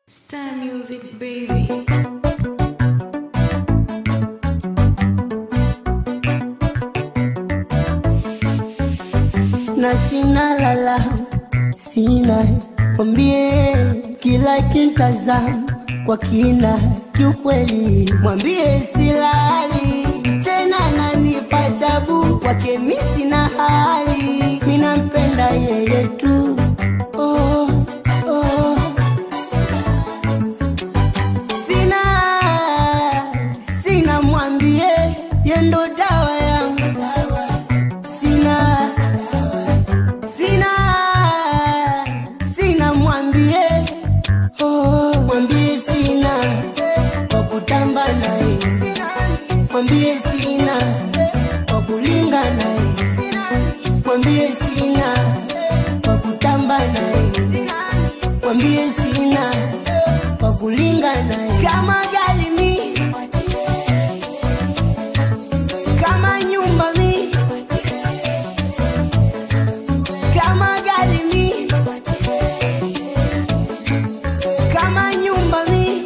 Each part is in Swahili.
Star Music, baby. Na sina lala, sina mwambie kila kintazam kwa kina kiukweli. Mwambie silali tena nanipa tabu wake mimi sina hali, ninampenda yeye tu. Oh, oh. Sina mwambie yendo dawa yangu. Sina mwambie, oh, mwambie sina kwa kutamba naye, mwambie sina kwa kulinga naye, mwambie sina kwa kutamba naye, mwambie sina kwa kulinga naye. Kama gali mi, kama nyumba mi, kama gali mi, kama nyumba mi,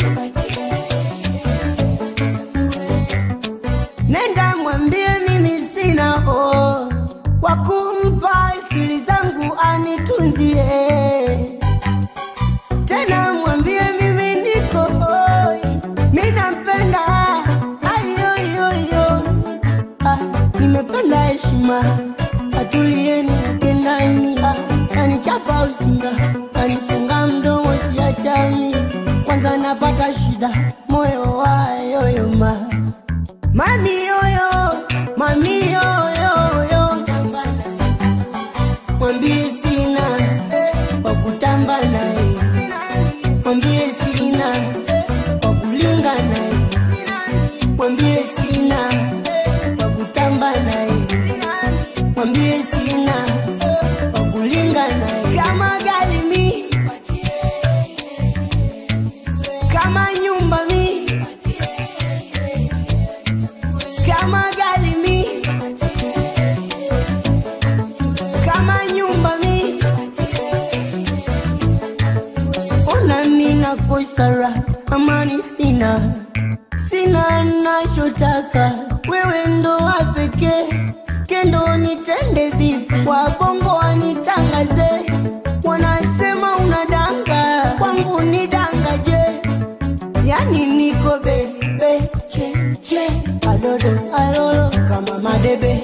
nenda mwambie mimi sina kwa kumpa siri zangu anitunzie. Tena mwambie mimi niko mimi nampenda ayoyoyo. Nimependa heshima, atulieni mkendani. Anichapa usinga, anifunga mdomo siachami. Kwanza napata shida, moyo wa yoyoma. Mami yoyo, mami yoyo. Mwambie sina kwa kutamba naye, mwambie sina kwa kulinga naye, mwambie sina kwa kutamba naye, mwambie sina kwa kulinga naye. Kama gali mi, kama nyumba mi, kama gali mi, kama nyumba mi. Ona mina kusara, amani sina, sina nachotaka, wewe ndo wapeke. Skendo nitende vipi, kwa bongo wanitangaze, wanasema unadanga, kwangu ni danga je. Yani niko bebe, che, adodo, alolo, kama madebe.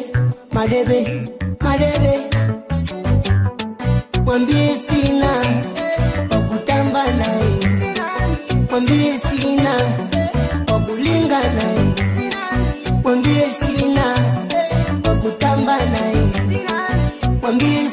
Mwambie sina kwa kutamba naye, mwambie sina kwa kulinga naye, mwambie sina kwa kutamba naye, mwambie